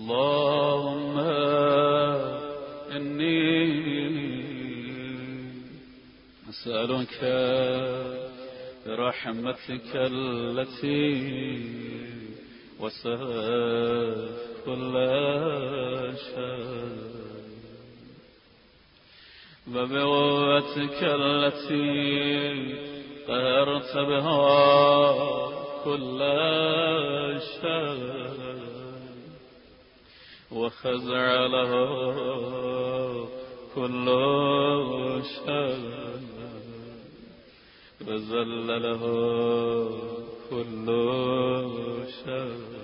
اللهم إني أسألك برحمتك التي وسعت كل شيء وبقوتك التي قهرت بها كل شيء وخزع له كل شيء وذل له كل شيء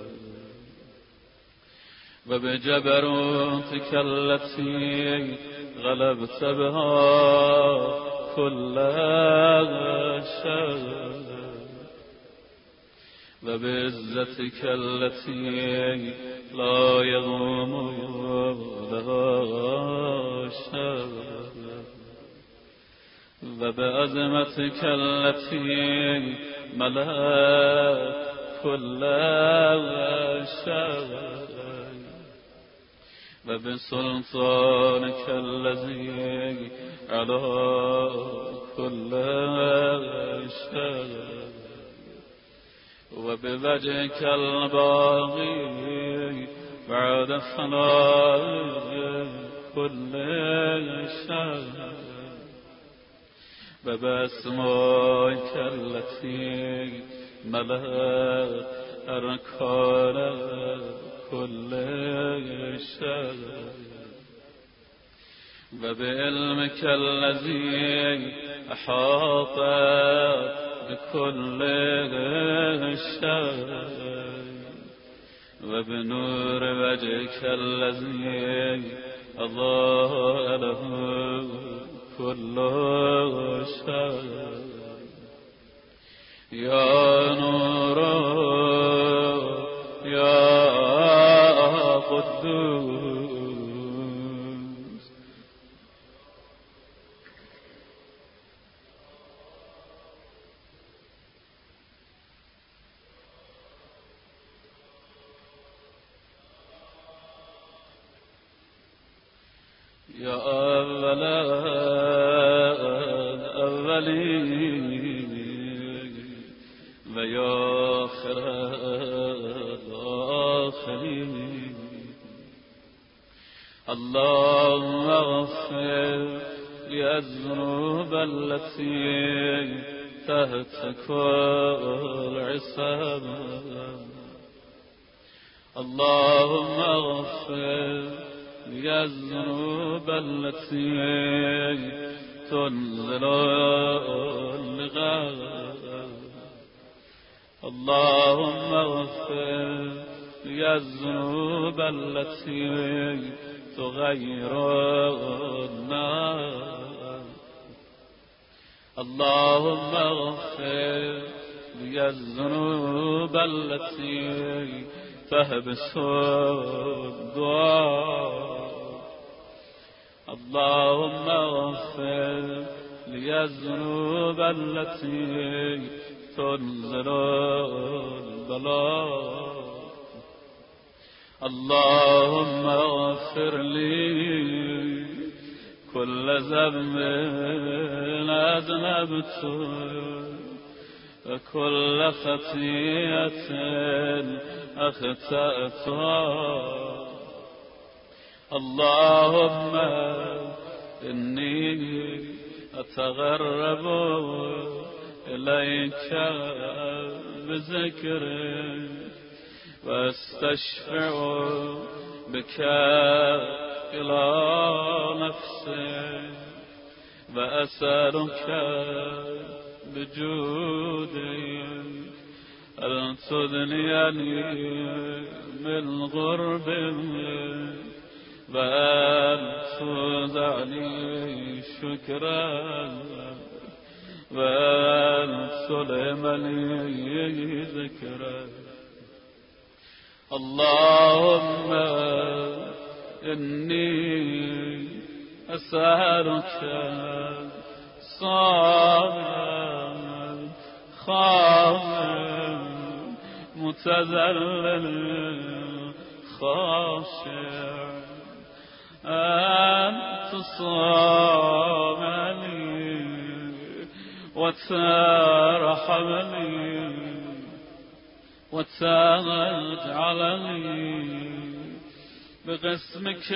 وبجبروتك التي غلبت بها كل شيء وبعزتك التي لا يضم لها شيء وبعظمتك التي ملأت كل شيء وبسلطانك الذي على كل شيء وبوجهك الباغي بعد فناء كل شيء وبأسمائك التي ملأت أركان كل شيء وبعلمك الذي أحاط بكل شيء وبنور وجهك الذي أضاء له كل شيء يا نور يا قدوس يا أول الأولين ويا آخر الآخرين اللهم اغفر لي الذنوب التي تحت كل عصابة اللهم اغفر لي الذنوب التي تنزل الغاب اللهم اغفر لي الذنوب التي تغير النار اللهم اغفر لي الذنوب التي تحبس الدعاء اللهم اغفر لي الذنوب التي تنزل البلاء اللهم اغفر لي كل ذنب أذنبته وكل خطيئة أخطأتها اللهم إني أتغرب إليك بذكرك واستشفع بك إلى نفسي وأسألك بجودك أن تدنيني من غرب وأن تدعني شكرا وأن تلهمني ذكرا اللهم إني أسألك صابرا خاضعا متذللا خاشع أن تصامني وترحمني وتجعلني بقسمك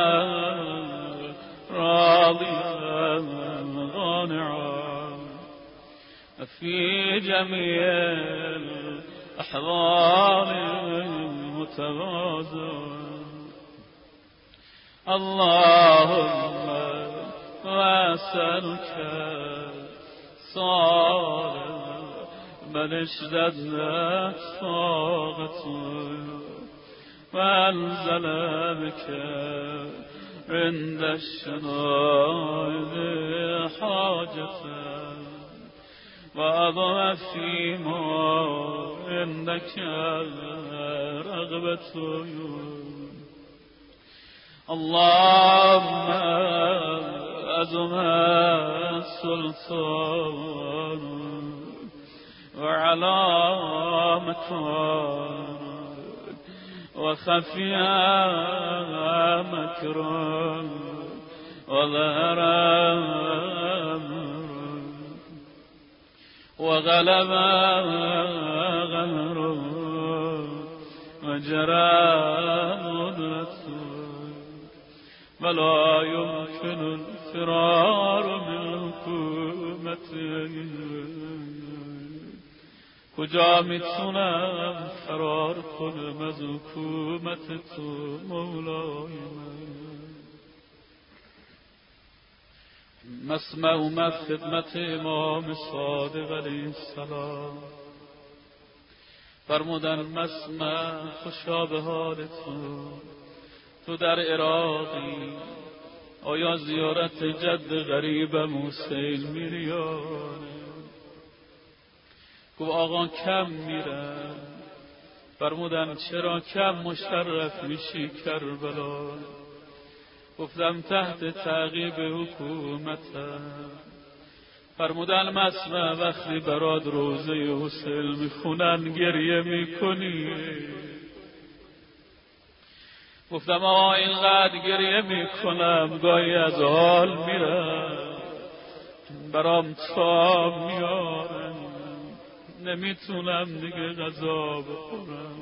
راضيا غانعا في جميع الأحضان متغاضا. اللهم واسألك صار من اشتدت طاقته وانزل بك عند الشدائد حاجته وأضع فيما عندك رغبته. اللهم أزم السلطان وعلى مكان وخفي مكر وظهر وغلب غمر وجرى مدرة ولا يمكن الفرار من حكومته. کجا میتونم فرار کنم از حکومت تو مولای من؟ مسمع اومد خدمت امام صادق علیه السلام، فرمودن مسمع خوشا به حال تو در عراقی، آیا زیارت جد غریبم حسین میری یا نه؟ گفت آقا کم میرم. فرمودن چرا کم مشرف میشی کربلا؟ گفتم تحت تعقیب حکومتم. فرمودن مسمع وقتی برات روزه حسین میخونن گریه میکنی؟ گفتم آقا اینقدر گریه میکنم گاهی از حال میرم، برام تام میارم، نمیتونم دیگه غذا بخورم.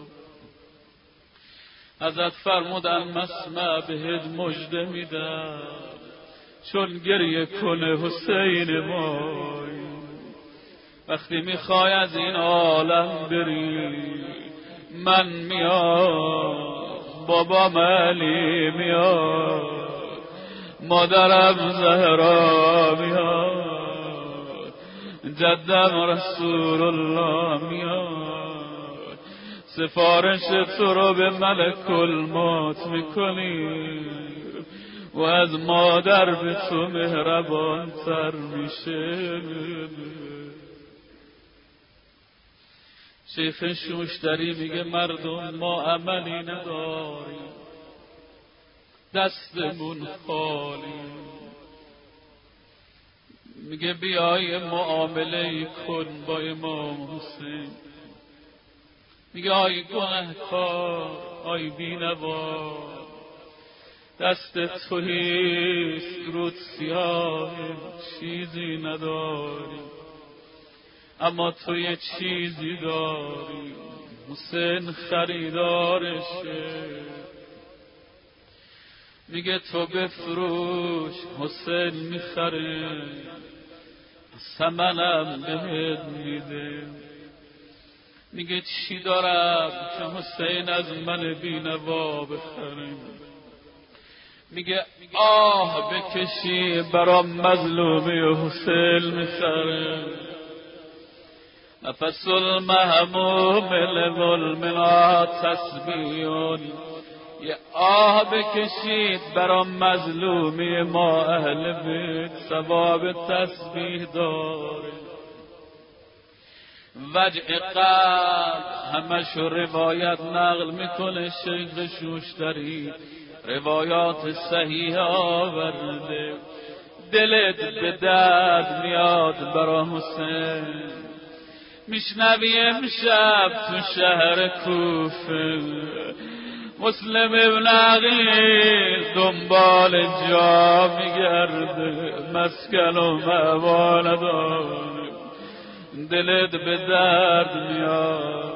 ازت فرمودن مسمع بهت مژده میدم، چون گریه کنه حسین مای، وقتی میخوای از این عالم بری من میام، بابام علی میاد، مادرم زهرا میاد، جدم رسول الله میاد، سفارش تو رو به ملک الموت میکنی و از مادر به تو مهربان تر میشه. شیخ شوشتری میگه مردم ما عملی نداریم، دستمون خالی. میگه بیای معامله کن با امام حسین. میگه آی گنهکار، آی بینوا، دست تویست رود سیاه، چیزی نداری، اما تو یه چیزی داری، حسین خریدارشه. میگه تو بفروش، حسین میخره، ثمنم بهت میده. میگه چی دارم که حسین از من بینوا بخره؟ میگه آه بکشی برام مظلومی حسین میخره. نفس المهموم لظلمنا تسبیح، یه آه بکشید برام مظلومی ما اهل بیت، ثواب تسبیح داره. وجع قلب همش روایت نقل میکنه شیخ شوشتری، روایات صحیح آورده. دلت به درد میاد برا حسین، میشنوی امشب تو شهر کوفه مسلم ابن عقیل دنبال جا میگرده، مسکن و مأوا نداره، دلت به درد میاد.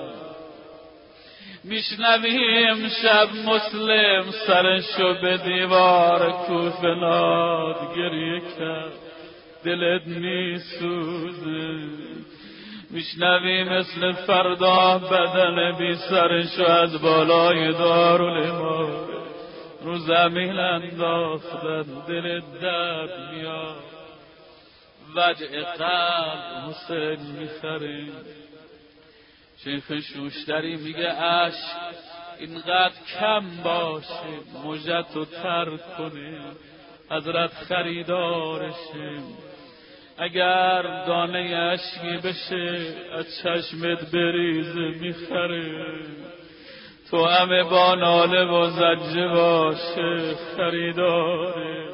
میشنویم شب مسلم سرشو به دیوار کوفه ناد، گریه کرد دلت میسوزه. میشنوی مثل فردا بدن بی سرشو از بالای دارالامام رو زمین انداختن، دل درد میاد. وجع قلب حسین میخره. شیخ شوشتری میگه عشق اینقدر کم باشه مژدتو ترک کنه، حضرت خریدارشه. اگر دانه اشکی بشه از چشمت بریزه میخره، تو همه با ناله و زجه باشه خریداره.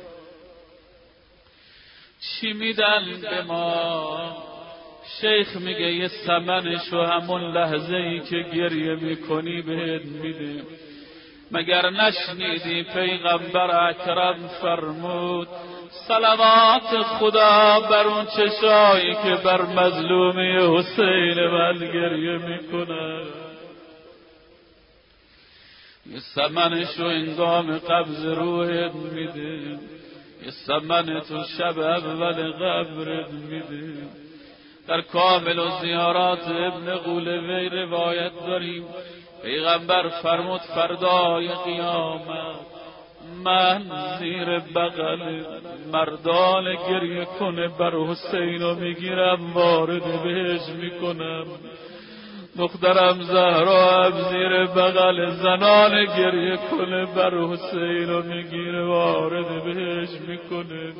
چی میدن به ما؟ شیخ میگه یه ثمنشو همون لحظه ای که گریه میکنی بهت میده. مگر نشنیدی پیغمبر اکرم فرمود صلوات خدا بر اون چشایی که بر مظلومی حسین من گریه میکنه. یه ثمنشو انگام قبض روحت میده، یه ثمن تو شب اول قبرت میده. در کامل و زیارات ابن قولوی روایت داریم پیغمبر فرمود فردای قیامت من زیر بغل مردان گریه کنه بر حسین رو میگیرم وارد بهش میکنم، دخترم زهرا هم زیر بغل زنان گریه کنه بر حسین رو میگیره وارد بهش میکنه.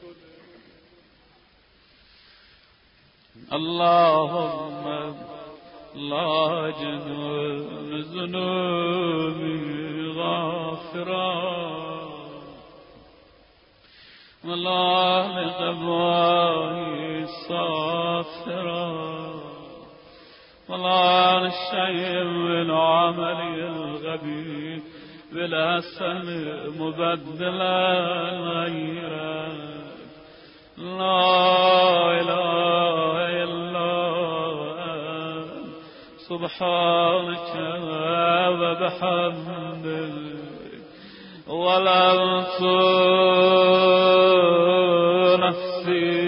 اللهم لا جنون ذنوبي غافرا ولا لقضائي صافرا ولا لشيء من عملي الغبي بالحسن مبدلا غيرا. لا إله إلا أنت سبحانك وبحمدك ظلمت نفسي.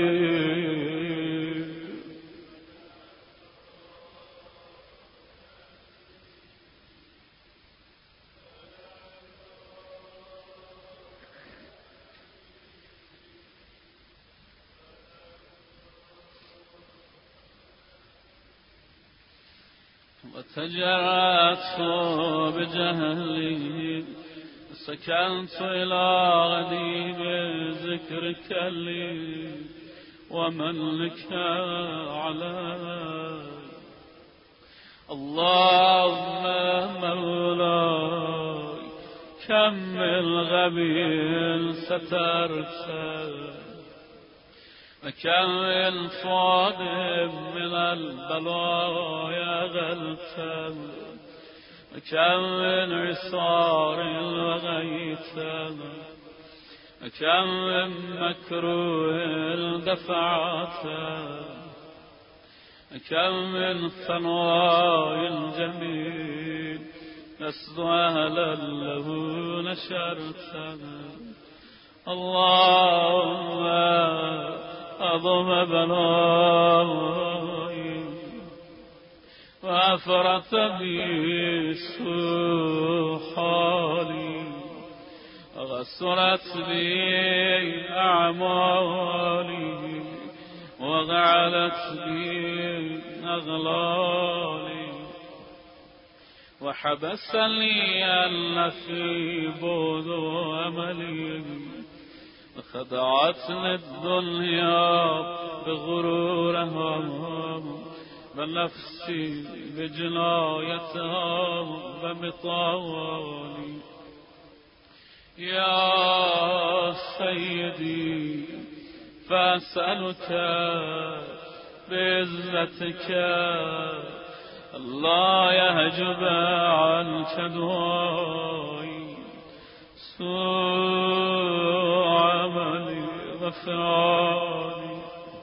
وتجرأت بجهلي سكنت إلى غديم ذكرك لي ومن لك علي. اللهم مولاي كم الغبي سترت وكم الفاض من البلايا غلتا وكم من عصار وغيتا وكم من مكروه دفعتا وكم من ثناء جميل لست أهلا له نشرتا. اللهم أضم بلاي وأفرت بي سوء حالي وغسرت بي أعمالي وغعلت بي أغلالي وحبسني النفي بعد أملي وخدعتني الدنيا بغرورها ونفسي بجنايتها ومطالي. يا سيدي فأسألك بعزتك لا يحجب عنك دعائي سوء عملي وفعالي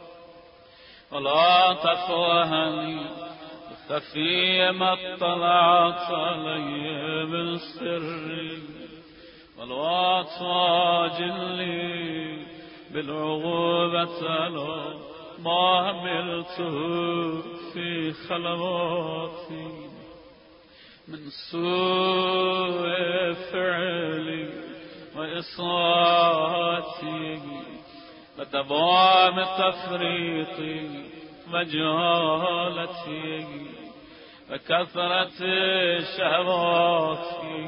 ولا تفوهني خفي ما اطلعت علي من سري ولا تعجلني بالعقوبة على ما عملته في خلواتي من سوء فعلي وإصراتي ودوام تفريطي وجهالتي وكثرة شهواتي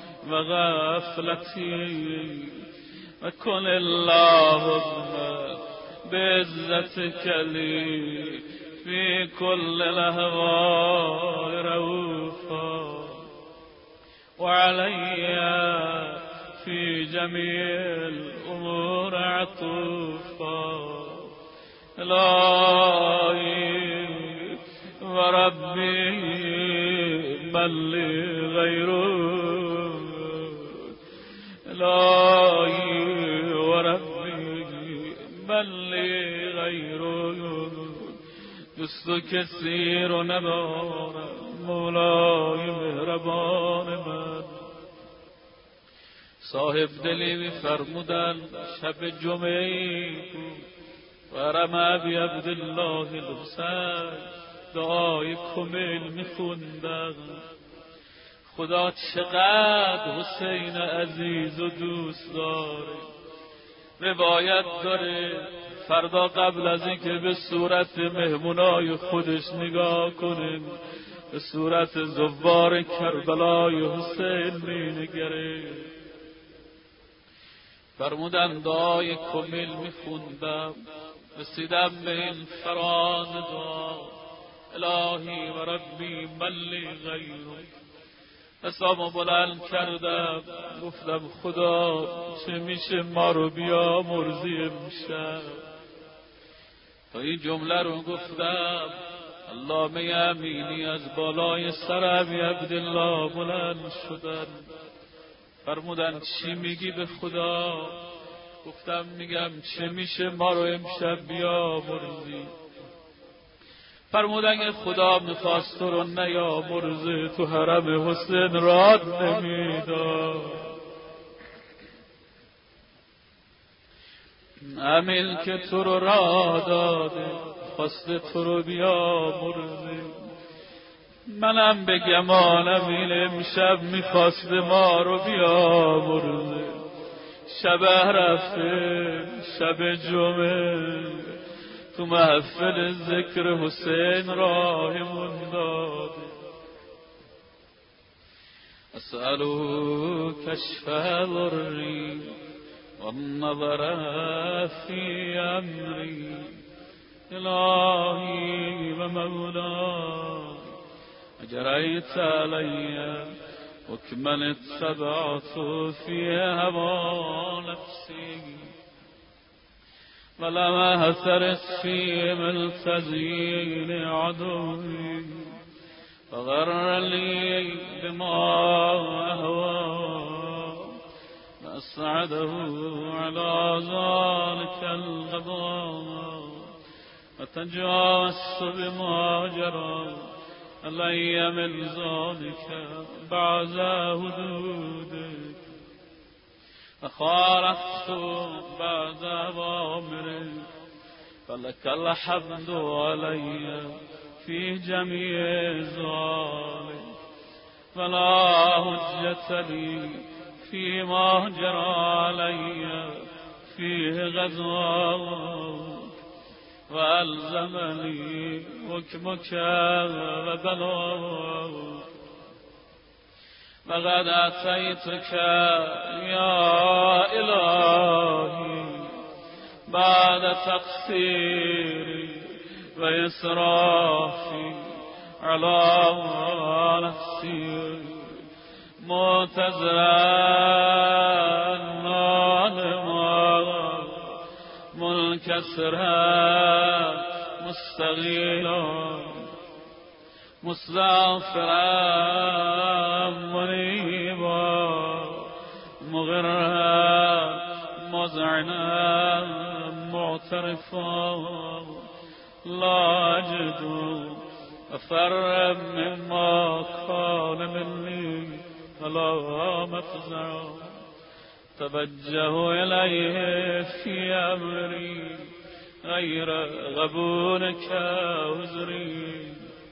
وغفلتي وكن اللهم بعزتك لي في كل الأهواء رؤوفا وعلي في جميع الأمور عطوفا إلهي وربي من لي غيرك إلهي وربي من لي غيرك جست كثير نبار مولاي مهربان من صاحب دلی فرمودن شب جمعه و رمى بی عبدالله الحسین دعای کمیل میخوندن خدا چقدر حسین عزیز و دوست داره. روایت داره فردا قبل از اینکه به صورت مهمونای خودش نگاه کنه به صورت زوار کربلای حسین مینگره. فرمودن دعای کمیل میخوندم رسیدم به این فراز دعا الهی و ربی ملی غیرک. حسابو بلند کردم گفتم خدا چه میشه ما رو بیا مرزی امشب. تا این جمله رو گفتم علامه امینی از بالای سر ابی عبدالله بلند شدن فرمودن چی میگی به خدا؟ گفتم میگم چه میشه ما رو امشب بیا مرزی. فرمودن که خدا میخواست تو رو نیا مرزی تو حرم حسین راد نمیداد. همین که تو رو راه داده خواست تو رو بیا مرزی. منم به گمانم این امشب میخواست ما رو بیا مرزی. شب رفته شب جمعه تو محفل ذکر حسین راهمون داده. اسألو کشف ضری والنظر في امری الهی و مولا اجریت علی حکما اتبعت فی هوا نفسی ولم احترس فی ملتزین عدوی فغر لی بما اهوا واسعده على ذلك القضاء وتجاوزت بما جرى علي من ذلك بعد حدودك فخالفت بعد أوامرك فلك الحمد علي في جميع ذلك فلا حجة لي فيما جرى علي فيه غزوك وألزمني حكمك وبلاغك وقد أتيتك يا إلهي بعد تقصيري وإسرافي على نفسي معتذرا نادما منكسرا مستغيلا مسافرا منيبا مغرا مذعنا معترفا لا أجد أفر مما كان مني فلا مفزع توجه إليه في أمري غير غبونك وزري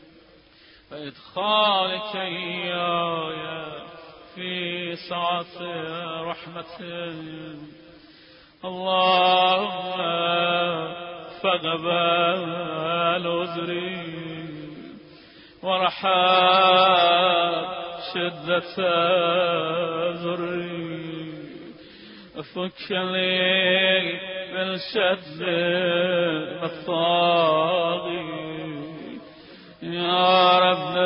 فإدخالك إياي في سعة رحمته اللهم فاقبل عذري ورحم شدة ذري فك لي بالشد الطاغي يا رب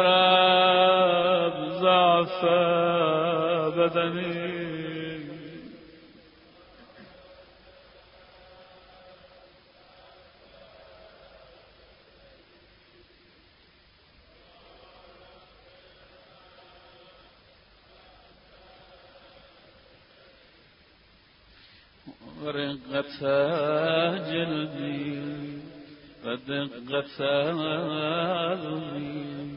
ضعف بدني ورقة جلدي ودقة أذني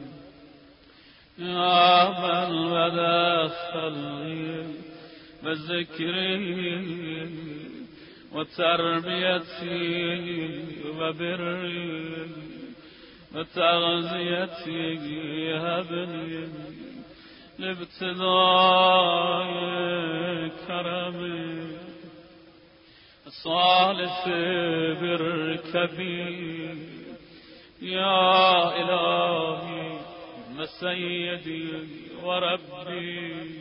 يا من ودخلني بذكري وتربيتي وبري وتغذيتي هبني لابتداء كرمي صالح بركبي يا إلهي سيدي وربي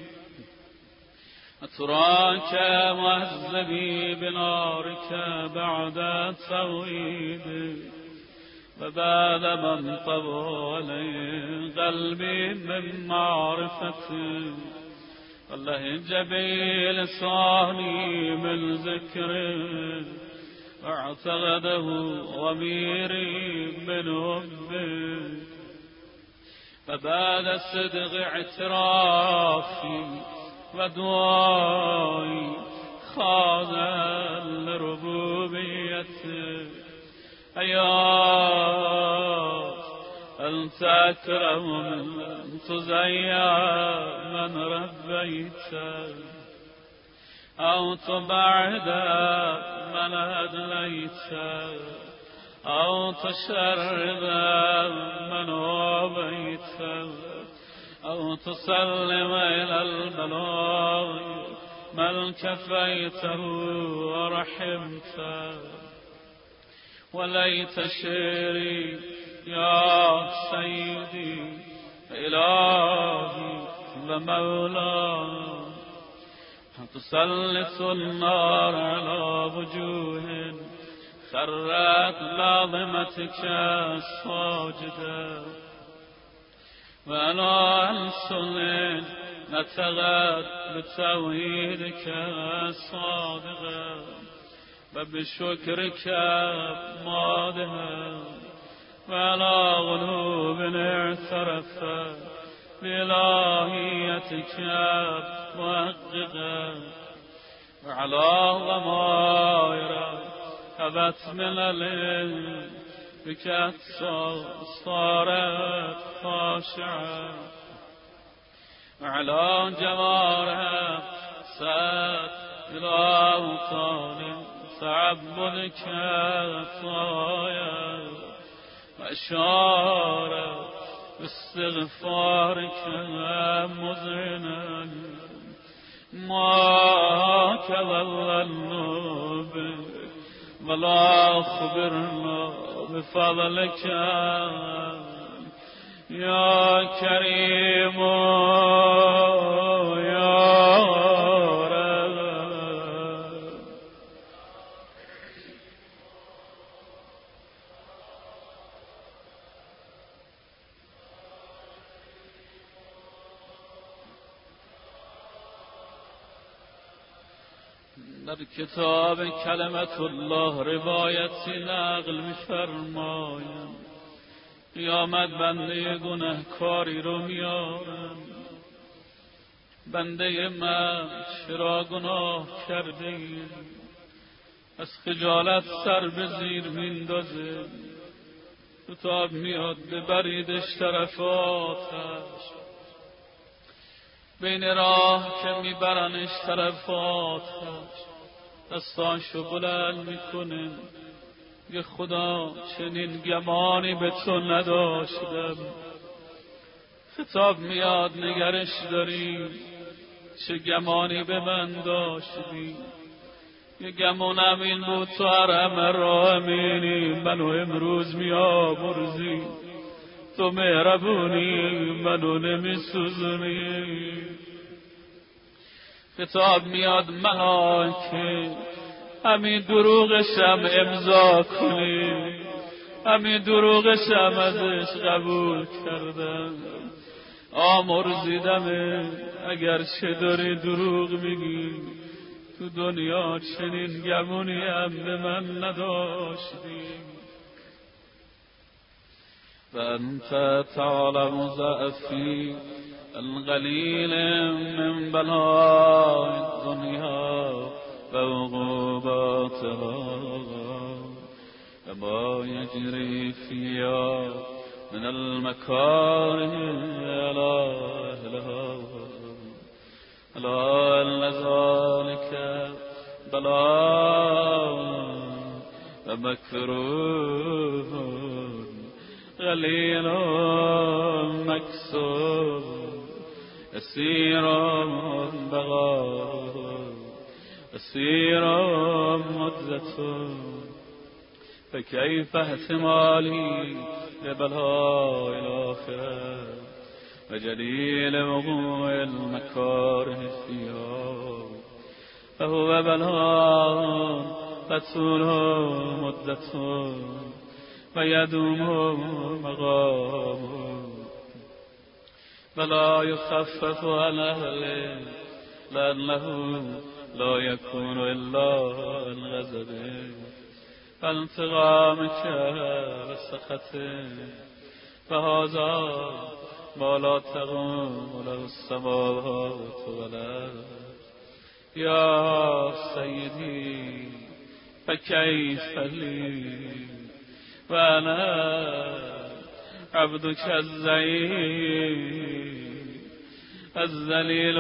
أتراك معذبي بنارك بعد التوحيد وبعد من طوى قلبي من معرفتي والله جبي لساني من ذكره واعتقده ضميري من حبه فبعد الصدق اعترافي ودعائي خاضع لربوبيته أيات أنت أكرم من تزيع من ربيته أو تبعد من أدليته أو تشرد من وبيته أو تسلم إلى البلاء من كفيته ورحمته وليت شعري يا سيدي إلهي ومولاي تسلط النار على وجوه خرت لعظمتك الساجدة وعلى ألسن نتغت بتوحيدك الصادقة وبشكرك مادها وعلى قلوب اعترفت بإلهيتك محققة وعلى ضمائر هبت من العلم بك صارت خاشعة وعلى جوارها سات إلى أوطان تعبدك طايا وأشارت باستغفارك مذعنا ما كذلنا بك ولا أخبرنا بفضلك يا كريم يا رب در کتاب کلمت الله روایتی نقل می‌فرمایند قیامت بنده گناهکاری رو میارم. بنده من چرا گناه کرده ای؟ از خجالت سر به زیر میندازه. شتاب میاد ببریدش طرف آتش. بین راه که میبرنش طرف آتش دستاشو بلند میکنه. یه خدا چنین گمانی به تو نداشتم. خطاب میاد نگرش داری چه گمانی به من داشتی. یه گمانم این بود تو حرم را امینی منو امروز میآمرزی. تو مهربونی منو نمیسوزونی. خطاب میاد مها که همین دروغشم امضا کنی. همین دروغشم ازش قبول کردم. آمرزیدم اگر چه داری دروغ میگی. تو دنیا چنین گمونی هم به من نداشتی. و انت تعلم ضعفی القلیل من بلاء الدنیا و عقوباتها و ما یجری فیها من المکاره الی اهلها الا ان ذلک بلاء و مکروه قلیل مکسور اسیر بقا اسیر مدت. فكيف احتمالي لبلاء الآخرة وجليل وقوع المكاره فيها. فهو بلاء تطول مدته ويدوم مقامه ولا يخفف عن أهله لأنه لا يكون إلا عن غضبه فانتقامك وسخطه. فهذا ما لا تقوم له السماوات والأرض. يا سيدي فكيف لي وأنا عبدك الزعيم الذليل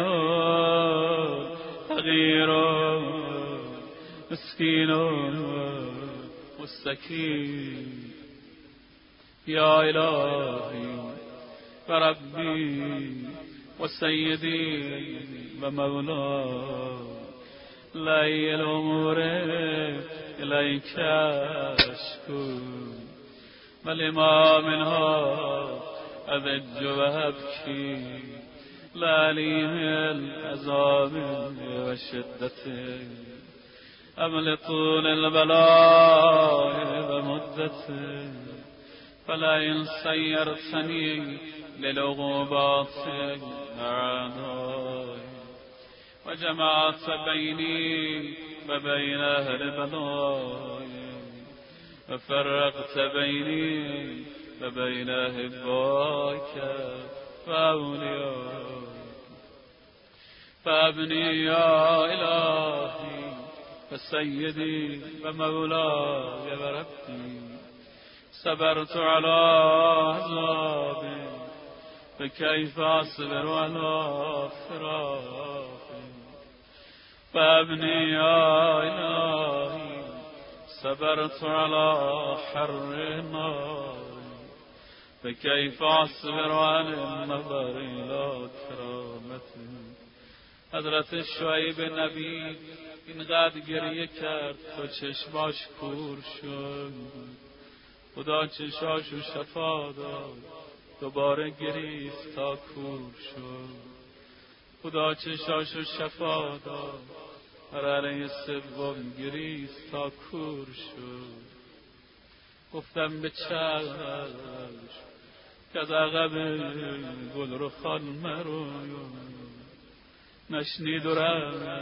فقير مسكين مستكين. يا إلهي وربي وسيدي ومولاي لي الأمور إليك أشكو ولما منها أذج وأبكي لا لي من عذاب وشدته أم لطول البلاء ومدته. فلئن سيرتني للعقوبات أعدائي وجمعت بيني وبين أهل بلائي وفرقت بيني وبين أحبائك وأوليائك فابني يا إلهي وسيدي ومولاي وربي. صبرت على عذابي فكيف أصبر على فراقي. فابني يا إلهي صبرت على حر النار فكيف أصبر عن النظر إلى كرامته. حضرت شعیب نبی اینقدر گریه کرد تا چشماش کور شد. خدا چشاشو شفا داد دوباره گریست تا کور شد. خدا چشاشو شفا داد مرحله سوم گریست تا کور شد. گفتم به چشم که از عقب گل رو خان مرو نشنید و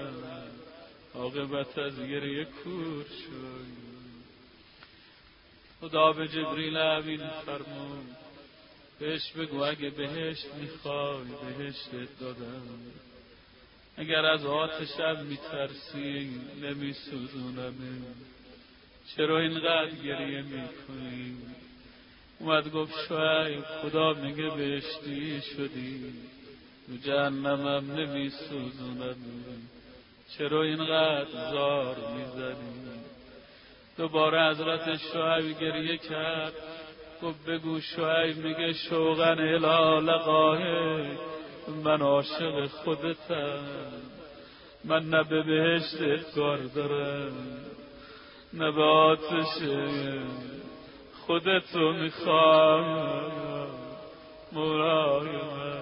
رفت عاقبت از گریه کور شد. خدا به جبریل امین فرمود بهش بگو اگه بهشت میخوای بهشت دادم، اگر از آتشم میترسی نمیسوزونم، چرا اینقدر گریه میکنی؟ اومد گفت شعیب خدا میگه بهشتی شدی تو جهنمم نمیسوزونم، چرا اینقدر زار میزنی؟ دوباره حضرت شعیب گریه کرد، گفت بگو شعیب میگه شوقن الی لقاه، من عاشق خودتم، من نه به بهشتت کار دارم نه به آتش خودتو میخوام مولای من.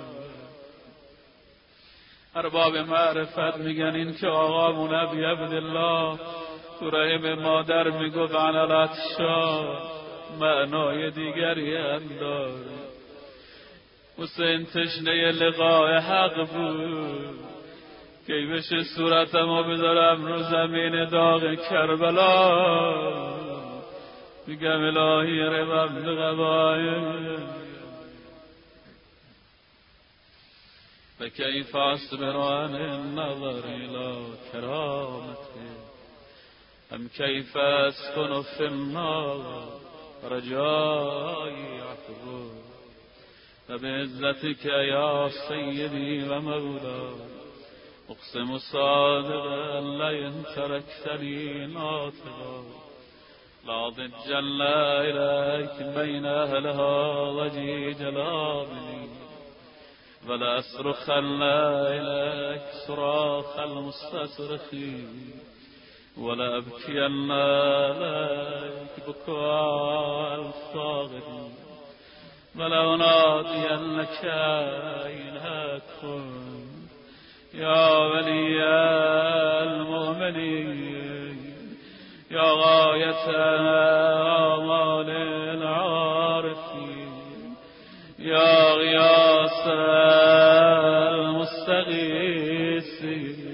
ارباب معرفت میگن این که آقامون ابی عبدالله تو رحم مادر میگفت عن العطشان معنای دیگری هم داره. حسین تشنه لقاء حق بود که بشه صورتمو بذارم رو زمین داغ کربلا، میگم الهی ربم بغبای و کیف اصبر عن النظر الى کرامته ام کیف اسکن فی النار رجای عفو و به عزتک یا سیدی و مولا اقسم صادقا لئن ترکتنی ناطقا لا ضجن الیک بین اهلها وجی جلابنی ولا اصرخن الیک صراخ المستصرخین ولا ابکین الیک بکاء الفاقدین ولا انادینک اینک کن یا ولی المؤمنین یا غایت آمال العارفین یا غیاث المستغیثین.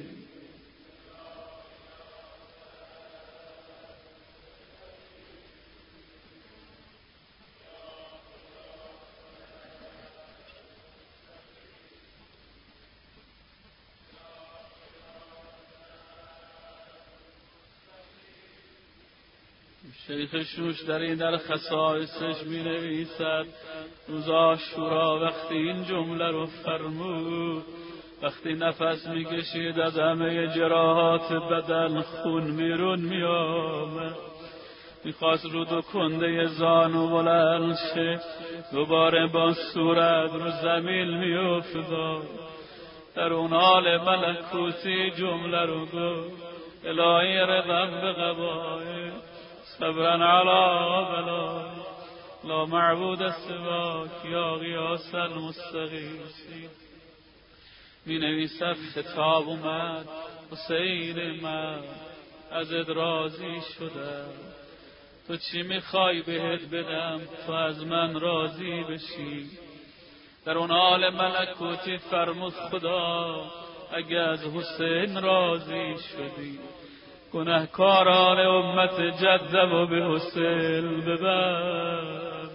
شیخ شوش در این در خصائصش می نویسد روز عاشورا وقتی این جمله رو فرمود، وقتی نفس می کشید از همه جراحات بدن خون میرون می آمد، میخواست رو دو کنده زانو بلند شه، دوباره با صورت رو زمین می افتاد. در اون حال ملکوتی جمله رو گفت الهی رضم به قبای صبرا علی بلا لا معبود سواک یا غیاث المستغیثین. می نویسد خطاب اومد حسین من ازت راضی شدم، تو چی میخوای بهت بدم تو از من راضی بشی. در اون حال ملکوتی فرمود خدا اگه از حسین راضی شدی گناهکاران امت جدم و به حسین ببر.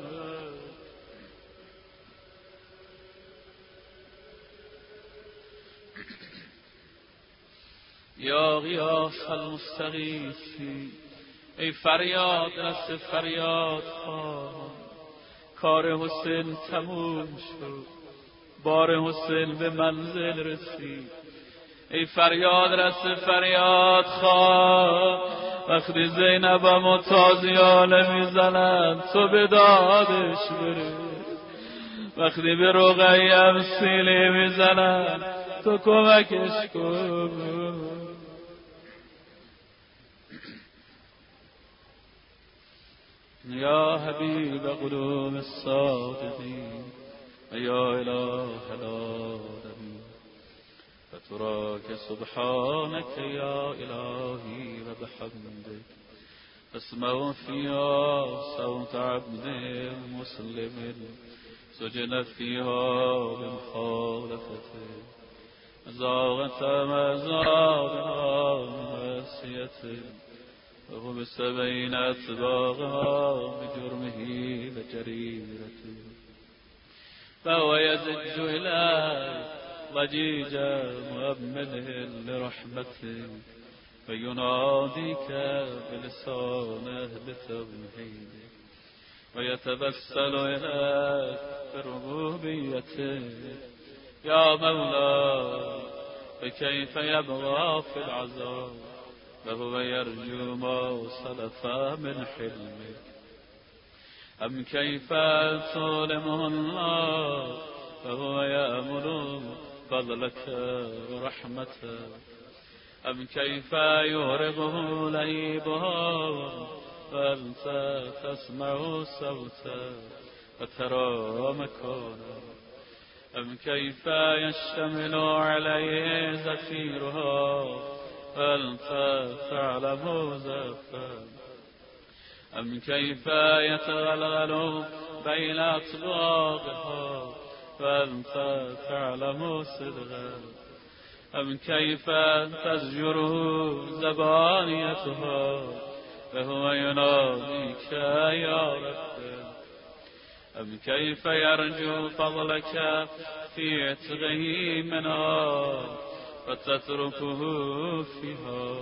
یا غیاث المستغیثین، ای فریاد رس فریاد خواه، کار حسین تموم شد، بار حسین به منزل رسید. ای فریاد رس فریاد خواه، وقتی زینبم تازیانه میزنن تو به دادش برس، وقتی به رقیم سیلی میزنن تو کمکش کن. یا حبیب قلوب الصادقین و یا اله العالمین فتراک سبحانک یا الهی و بحمدک اسمع فیها صوت عبد مسلم سجن فیها بمخالفته زاغت مزاغ معصیته وحبس بين أطباقها بجرمه وجريرته فهو يزج إليه ضجيج مؤمله لرحمته ويناديك بلسانه لتوحيده ويتبسل إليك بربوبيته يا مولاي فكيف يبغى في العذاب وهو يرجو ما سلف من حلمك أم كيف تظلمه الله وهو يأمل فضلك ورحمته أم كيف يهربه لهيبها وأنت تسمع صوته وترى مكانه أم كيف يشتمل عليه زفيرها وأنت تعلم زفه أم كيف يتغلغل بين أطباقها وأنت تعلم صدقه أم كيف تزجره زبانيتها وهو يناديك يا رب أم كيف يرجو فضلك في عتقه منها وتتركه فيها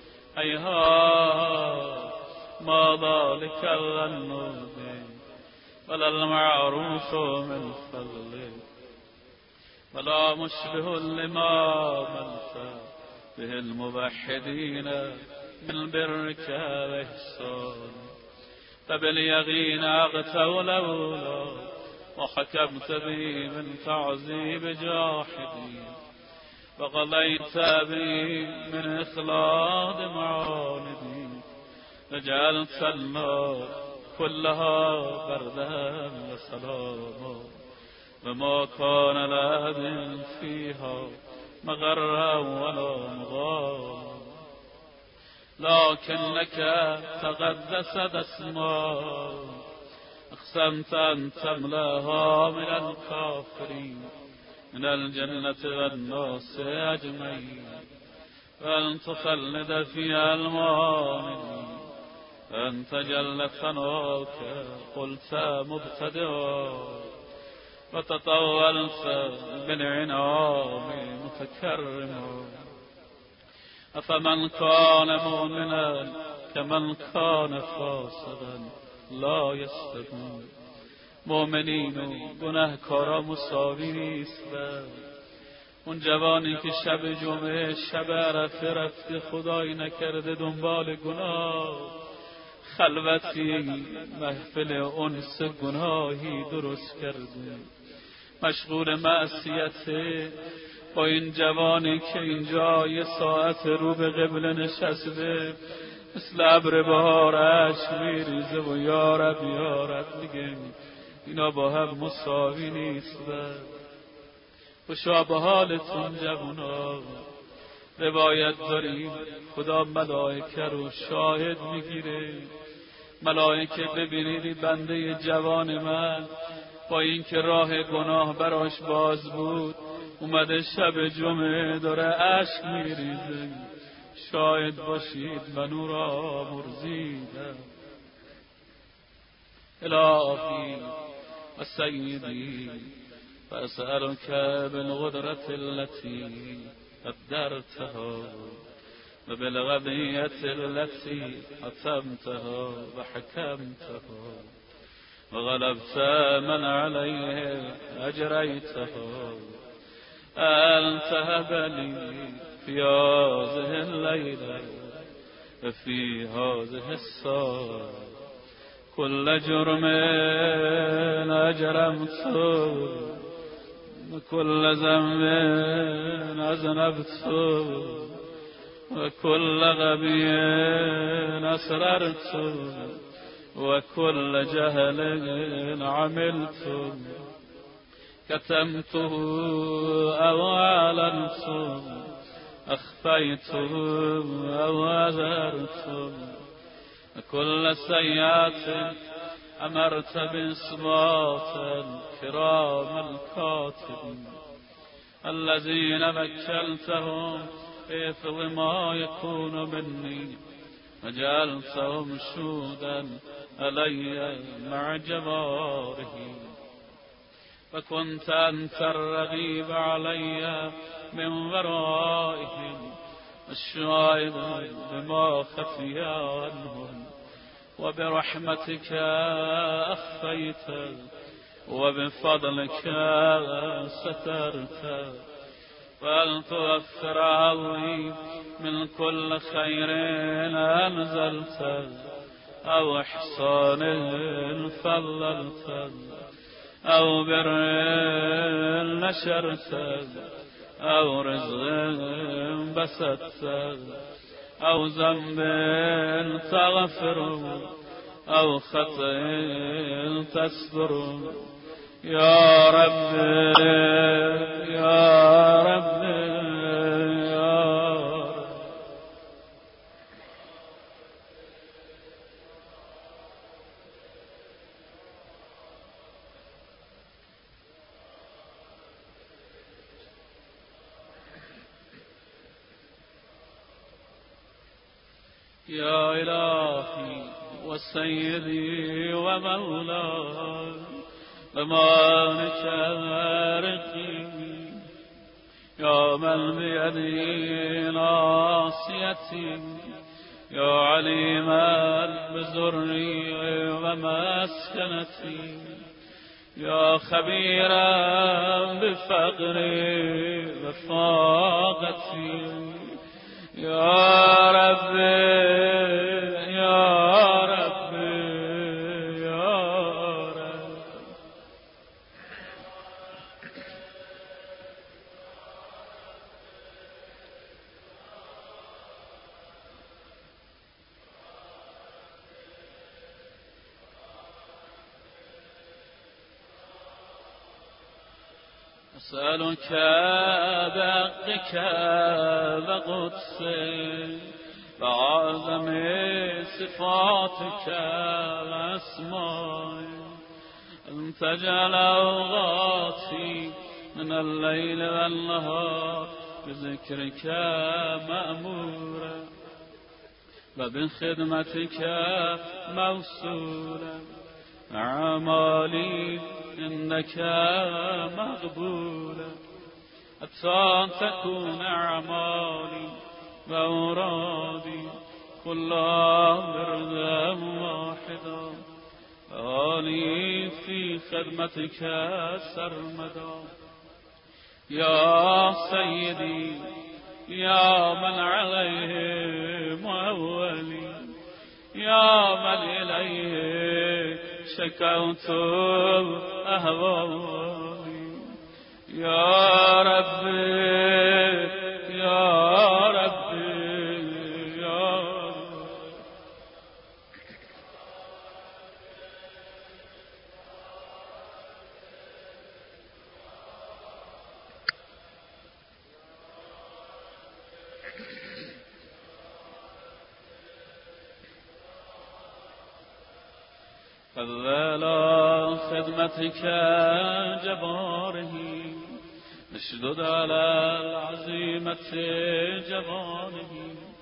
هيهات ما ذلك الذنوب ولا المعروف من فضلك ولا مشبه لما منت به الموحدين من برك وإحسان فباليقين أغتوا لولا وحكمت به من تعذيب جاحدين وقضيت به من إخلاد معاندين وجعلت النار كلها بردا وسلاما وما كان لأحد فيها مغرا ولا مغاما لكنك تقدست اسماء اقسمت أن تملاها من الكافرين من الجنة والناس أجمعين وأن تخلد فيها المؤمنين أنت جل ثناك قلت مبتدئا وتطولت بالعنام متكرما أفمن كان مؤمنا كمن كان فاسقا لا يستوون مؤمنین و گناهکارا مساوی نیستن. اون جوانی که شب جمعه شب عرفه رفته خدایی نکرده دنبال گناه، خلوتی محفل انس گناهی درست کرده، مشغول معصیته. با این جوانی که اینجا یه ساعت رو به قبله نشسته مثل ابر بهار اشک میریزه و یارب یارب میگه، اینا با هم مساوی نیستن. خوشا به حالتون جوونا. روایت داریم خدا ملائکه رو شاهد میگیره. ملائکه ببینید بنده جوان من با اینکه راه گناه براش باز بود اومده شب جمعه داره اشک میریزه، شاهد باشید من او را مرزیدم. الهی و سیدی فاسألك بالقدرة التي قدرتها وبالغبية التي حتمتها وحكمتها وغلبت من عليه أجريتها أن تهب لي في هذه الليلة وفي هذه الساعة كل جرم أجرمته وكل ذنب أذنبته وكل غبي أسررته وكل جهل عملته كتمته أو أعلنته أخفيته أو أظهرته كل سيئات أمرت بإصبات الكرام الكاتبين الذين وكلتهم في حفظ ما يكون مني وجعلته مشهودا علي مع جواره وكنت أنت الرقيب علي من ورائهم الشاهد بما خفي عنهم وبرحمتك أخفيت وبفضلك سترت وأن توفر علي من كل خير أنزلت أو إحسان فضلت أو بر نشرت أو رزق بسطت أو ذنب تغفر أو خطأ تستر يا رب يا رب يا رب. يا إلهي وسيدي ومولاي بمالك رقيبي يا من بيدي ناصيتي يا عليما بزري ومسكنتي يا خبيرا بفقري وفاقتي يا ربي يا ربي يا رب. أسألك بحقك وقدسك وعظم صفاتك وأسمائك أن تجعل أوقاتي من الليل والنهار بذكرك مأمورا وبخدمتك موصولا أعمالي إنك مقبولا حتى تكون أعمالي وأورادي كلها بردا واحدا آلي في خدمتك سرمدا يا سيدي يا من عليه مولي يا من إليه شكوت أهوالي يا ربي يا ربي يا ربي. فضلا خدمتك جباره اشدد على العزيمة جباره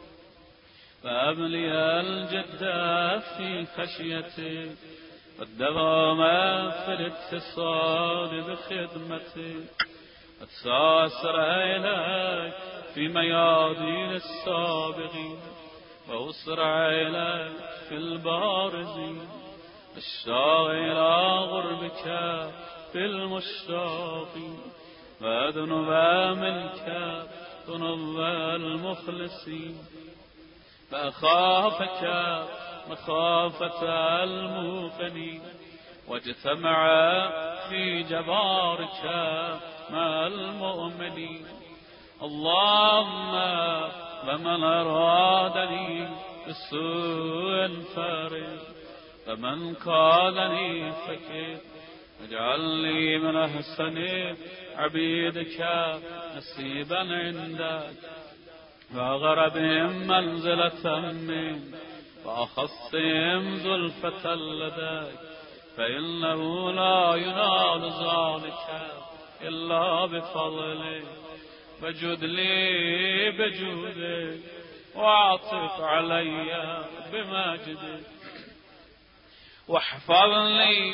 فأبلي الجد في خشيتك والدوام في الاتصال بخدمتك والساسر إليك في ميادين السابقين وأسرع إليك في البارزين اشتاق إلى غربك في المشتاقين وأذنب منك ذنوب المخلصين فأخافك مخافة الموقنين واجتمع في جبارك مع المؤمنين اللهم ومن أرادني بسوء فارغ فمن قالني فكيف اجعل لي من أحسن عبيدك نصيبا عندك وأغربهم منزلة منك وأخصهم زلفة لديك فإنه لا ينال ذلك إلا بفضلك وجد لي بجودك واعطف علي بمجدك واحفظني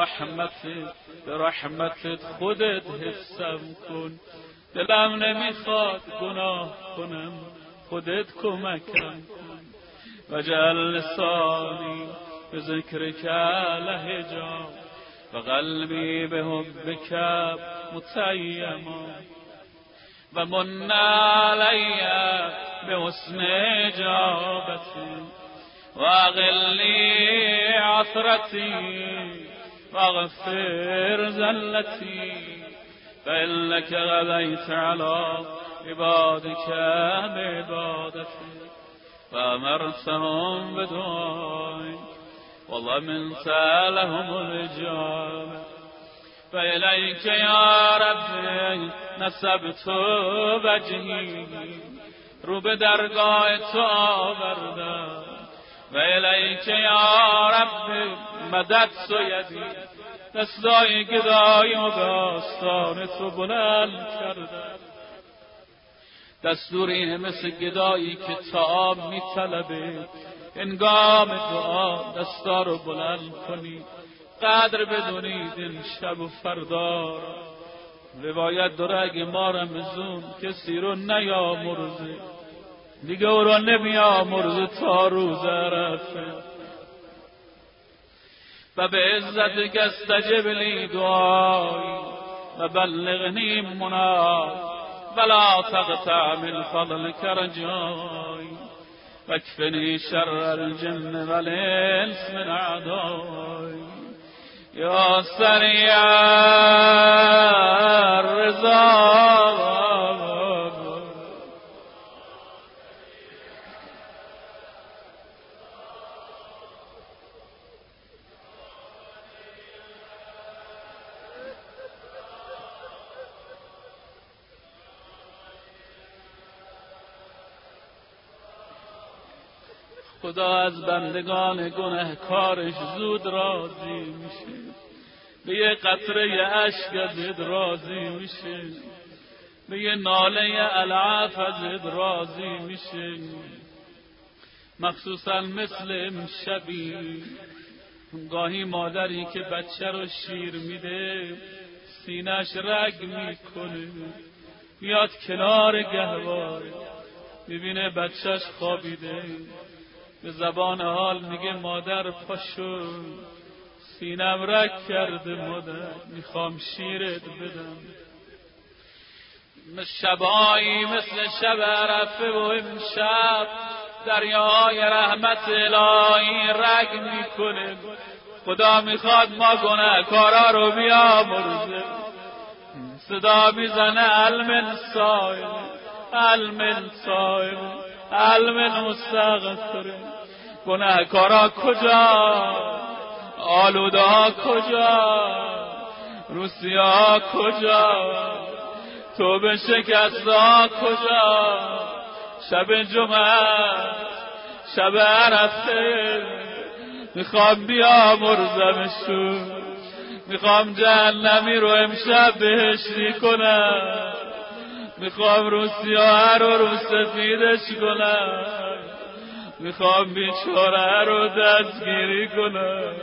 برحمتت خودت حسم کن. دلم نمیخواد گناه کنم، خودت کمکم کن. وجعل لسانی بذکرک لهجا و قلبی بحبک متیما و من علی بحسن اجابتی و اغلی عثرتی و اغفر زلتی فإنك غديت على عبادك بعبادتي وأمرتهم بدعائك وضمنت لهم الإجابة. فإليك يا ربي نسبت وجهي، رو به درگاه تو آوردم. و الیک یا رب مددت یدی، دستای گدایی و به آستان تو بلند کردم. دستوری مثل گدایی که طعام میطلبه، انگام دعا دستا رو بلند کنی، قدر بدونید این شب و فردا. روایت داره اگه ما رمزون کسی رو نیامرزه، دیگه او را نمیامرزه تا روز عرفه. و به عزتک استجب لی دعایی و بلغنی مناد ولا تقطع من فضلک رجایی واکفنی شر الجن والانس من اعدایی یا سریع الرضا. خدا از بندگان گنهکارش زود راضی میشه، به یه قطره اشک ازت راضی میشه، به یه ناله العف ازت راضی میشه. مخصوصا مثل امشبی، گاهی مادری که بچه رو شیر میده سینه‌اش رگ میکنه، میاد کنار گهواره میبینه بچهش خوابیده، به زبان حال میگه مادر پاشو، سینم رگ کرده مادر، میخوام شیرت بدم. شبایی مثل شب عرفه و امشب دریای رحمت الهی رگ میکنه. خدا میخواد ما گناهکارا رو بیامرزه. صدا میزنه المن سایل المن سایل المن مستغفر. گناهکارا کجا؟ آلوده ها کجا؟ روسیه ها کجا؟ توبه شکسته ها کجا؟ شب جمعه شب عرفه میخوام بیامرزمشون، میخوام جهنمی رو امشب بهشتی کنم، میخوام روسیاه رو سفیدش کنم، میخوام بیچاره رو دستگیری کنم.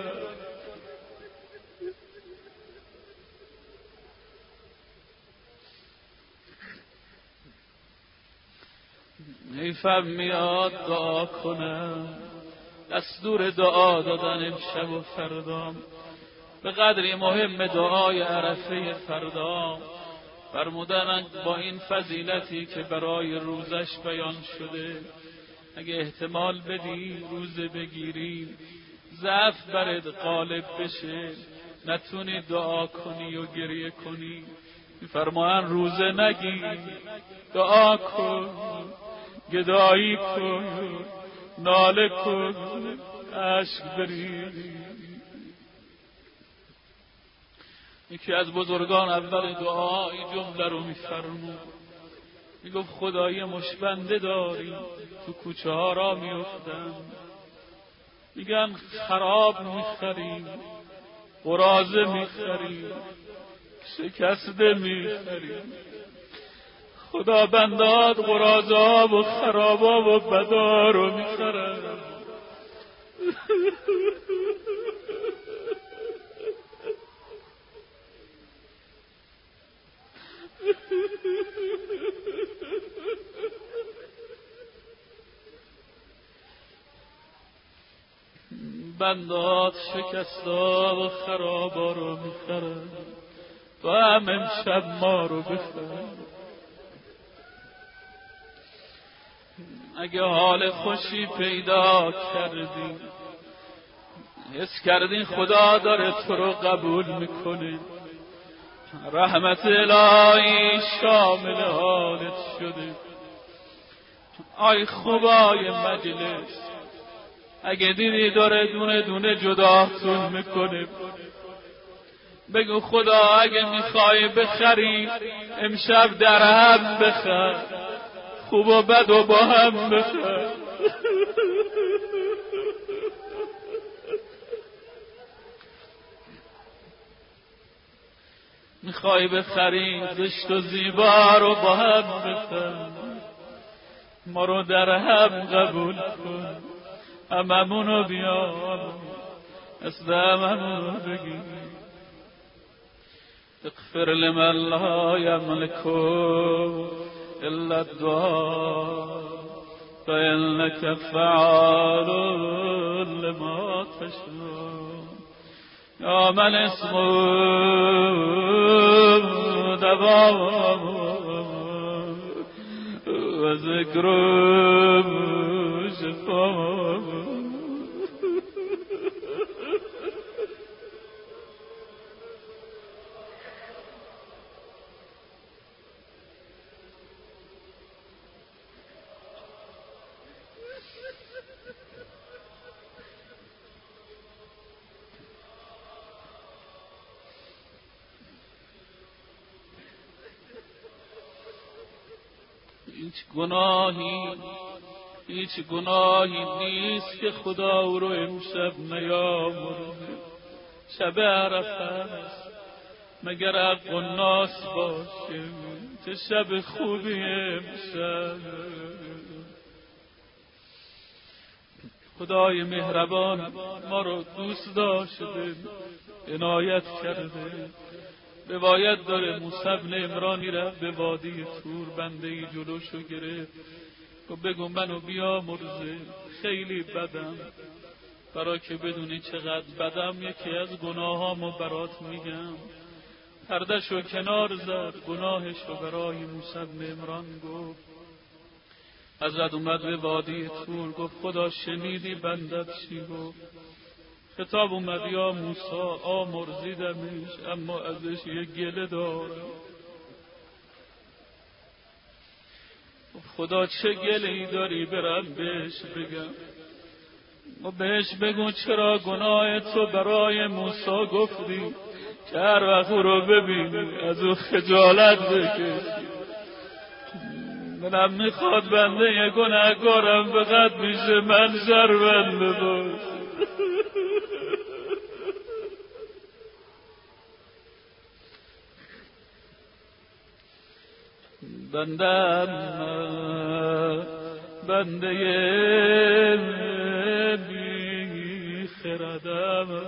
حیفم میاد دعا کنم، دستور دعا دادن امشب و فردا به قدری مهم دعای عرفه فردا. فرمودن با این فضیلتی که برای روزش بیان شده، اگه احتمال بدی روزه بگیری ضعف برد غالب بشه، نتونی دعا کنی و گریه کنی، فرمان روزه نگیر، دعا کن، گدایی کن، ناله کن، عشق بریزی. یکی از بزرگان اول دعا این جمله رو میفرمود، میگفت خدای مشبنده داری، تو کوچه ها را میافتن، میگن خراب میخریم، قرازه میخریم، شکسته میخریم. خدا بندات قراضا و خرابا و بدا رو میخره. بندات شکستا و خرابا رو میخره. تو هم امشب ما رو بخره. اگه حال خوشی پیدا کردی، حس کردی خدا داره تو رو قبول میکنه، رحمت الهی شامل حالت شده، آی خوبای مجلس، اگه دیدی داره دونه دونه جداتون میکنه، بگو خدا اگه میخوای بخری امشب در هم بخر، خوب و بد و با هم بخر. میخوای بخری زشت و زیبا رو با هم بخر، ما رو در هم قبول کن، هممونو بیار مثل هممونو بگی. اغفر لمن لا یملک الا الدعاء فإنك فعال لما تشاء. یا من اسمه دوام و ذکره شفا. هیچ گناهی نیست که خدا او رو امشب نیامرزه. شب عرفه است، مگر حق و ناس باشه؟ چه شب خوبی امشب. خدای مهربان ما رو دوست داشته، عنایت کرده. روایت داره موسی بن عمرانی رفت به وادی طور، بنده‌ای جلوشو گرفت و بگو منو بیامرزه، خیلی بدم. برای که بدونی چقدر بدم، یکی از گناهامو برات میگم. پردهشو کنار زد، گناهشو برای موسی بن عمران گفت. حضرت اومد به وادی طور، گفت خدا شنیدی بندت چی گفت؟ خطاب اومد یا موسی آمرزیدمش، اما ازش یه گله دارم. خدا چه گله‌ای داری برم بهش بگم؟ و بهش بگو چرا گناه تو برای موسی گفتی که هر وقت رو ببینی از او خجالت بکشی. منم میخواد بنده یه گناهکارم فقط میشه من شرمنده باش. بنده بی خردم،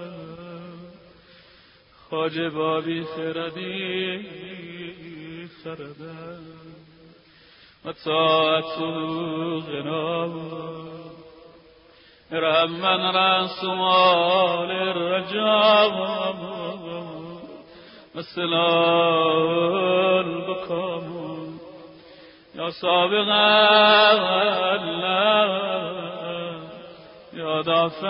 خواجه با بی خردی خردم و طاعت و غنا ارحم من رسومال الرجام مثل البکام یا سابق الله یا دافع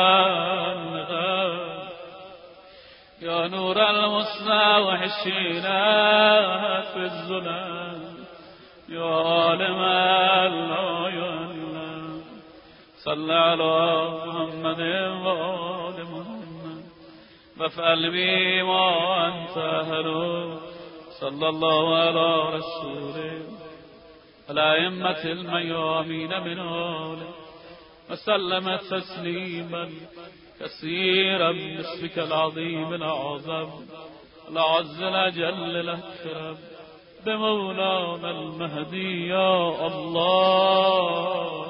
الغم یا نور المستوحشین فی الظلم یا عالم الله یا الله صل علی محمد و آل محمد وافعل بی ما انت اهله صلی الله علی رسوله الائمة الميامين من آله وسلم تسليما كثيرا باسمك العظيم الأعظم الأعز الأجل الأكرم بمولانا المهدي يا الله.